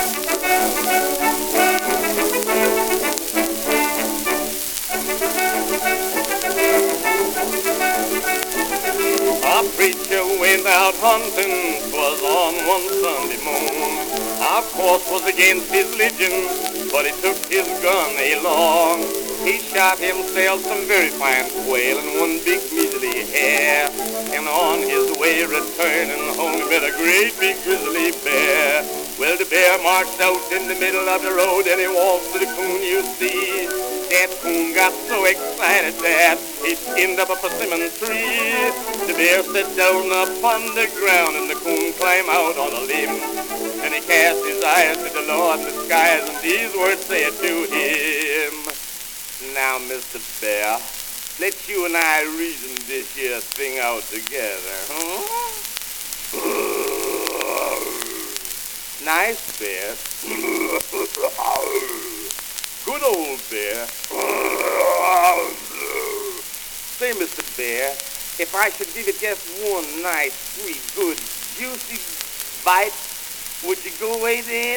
A preacher went out hunting, 'twas on one Sunday moon. Of course was against his religion, but he took his gun along. He shot himself some very fine quail and one big measly hare. And on his way returning home, he met a great big grizzly bear. Well, the bear marched out in the middle of the road and he walked to the coon, you see. That coon got so excited that he skinned up a persimmon tree. The bear sat down upon the ground and the coon climbed out on a limb. And he cast his eyes to the Lord in the skies and these words said to him, "Now, Mr. Bear, let you and I reason this here thing out together, huh?" Nice bear. Good old bear. Say, Mr. Bear, if I should give it just one nice, sweet, good, juicy bite, would you go away then?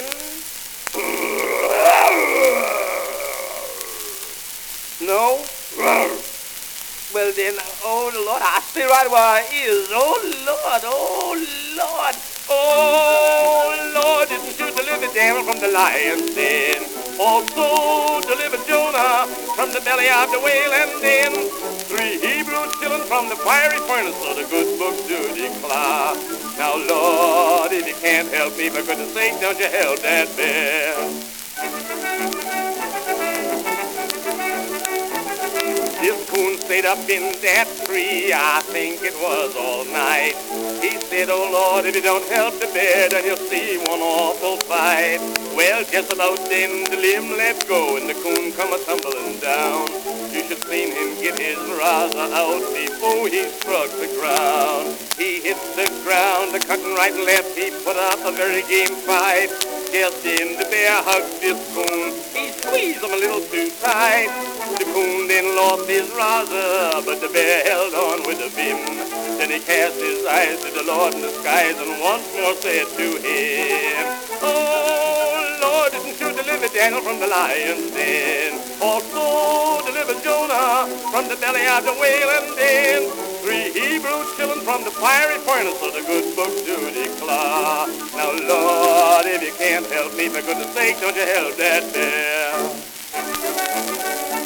No? Well then, oh Lord, I stay right where I is. Oh Lord, oh Lord, oh Lord, didn't you deliver Daniel from the lion's den? Also deliver Jonah from the belly of the whale, and then 3 Hebrew children from the fiery furnace, so the good book do declare. Now Lord, if you can't help me, for goodness sake, don't you help that bear. This coon stayed up in that tree, I think it was all night. He said, "Oh Lord, if you don't help the bear, then you'll see one awful fight." Well, just about then the limb let go and the coon come a-tumbling down. You should seen him get his razor out before he struck the ground. He hit the ground, the cutting right and left, he put up a very game fight. Just then the bear hugged this coon, he squeezed him a little too tight. The coon then lost his razor, but the bear held on with a vim. Then he cast his eyes to the Lord in the skies and once more said to him, "Oh Lord, didn't you deliver Daniel from the lion's den? Also deliver Jonah from the belly of the whale, and then 3 Hebrew children from the fiery furnace, so the good book do declare. Now Lord, if you can't help me, for goodness sake, don't you help that bear."